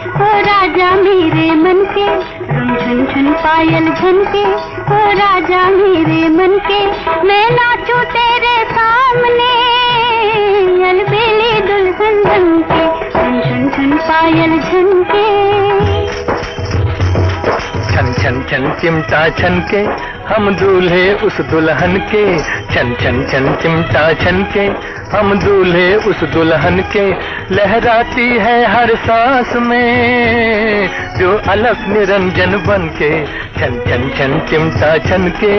ओ राजा मेरे मन के, रुन झुन झुन पायल झनके, ओ राजा मेरे मन के, मैं नाचूं तेरे सामने अलबेली दुल्हन बनके, रुन झुन झुन पायल झनके। छन छन छन चिमटा छन के हम दूल्हे उस दुल्हन के, छन छन छन चिमटा छन के हम दूल्हे उस दुल्हन के, लहराती है हर सांस में जो अलख निरंजन बन के, छन छन छन चिमटा छन के।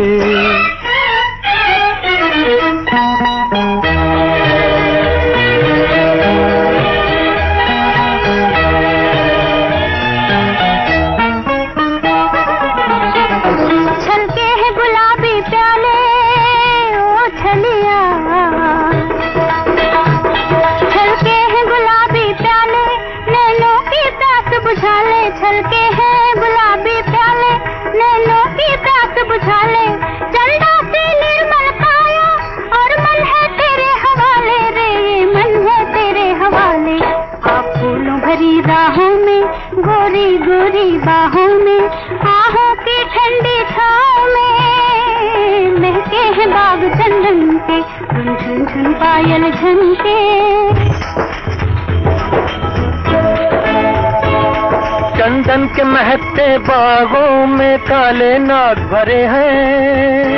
छलके हैं गुलाबी प्याले, नैनों की प्यास बुझा ले, चंदा सी निर्मल काया और मन है तेरे हवाले रे, ये मन है तेरे हवाले। आप फूलों भरी राहों में, गोरी गोरी बाहों में, आहों की ठंडी छाँव में महके हैं बाग चंदन के, झुन झुन झुन पायल झनके। चंदन के महकते बागों में काले नाग भरे हैं,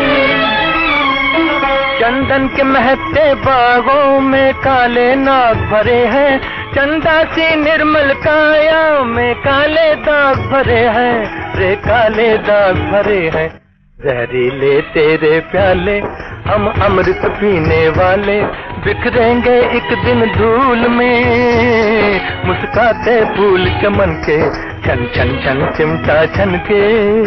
चंदन के महकते बागों में काले नाग भरे हैं, चंदा सी निर्मल काया में काले दाग भरे हैं रे, काले दाग भरे हैं। जहरीले तेरे प्याले हम अमृत पीने वाले, बिखरेंगे एक दिन धूल में मुस्काते फूल चमन के, छन छन छन चिमटा छन के।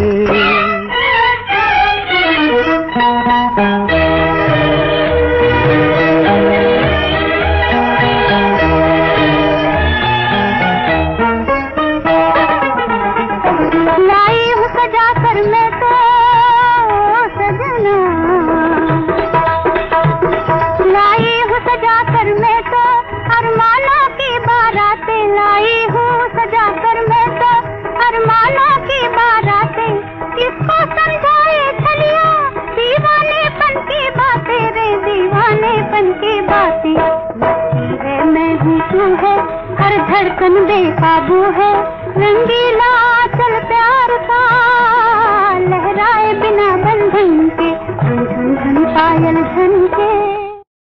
लाई हूँ सजा कर मैं तो सजना, लाई हूँ सजा कर मैं तो अरमानों की बारातें, लाई हूँ सजा कर मैं तो अरमानों की बारातें, किसको समझाए छलिया दीवानेपन की बातें रे, दीवानेपन की बातें। मस्ती है मैं हूँ तू है, हर धड़कन बेकाबू है, रंगीला चल प्यार का लहराए बिना बंधन के, झुन झुन झुन पायल झन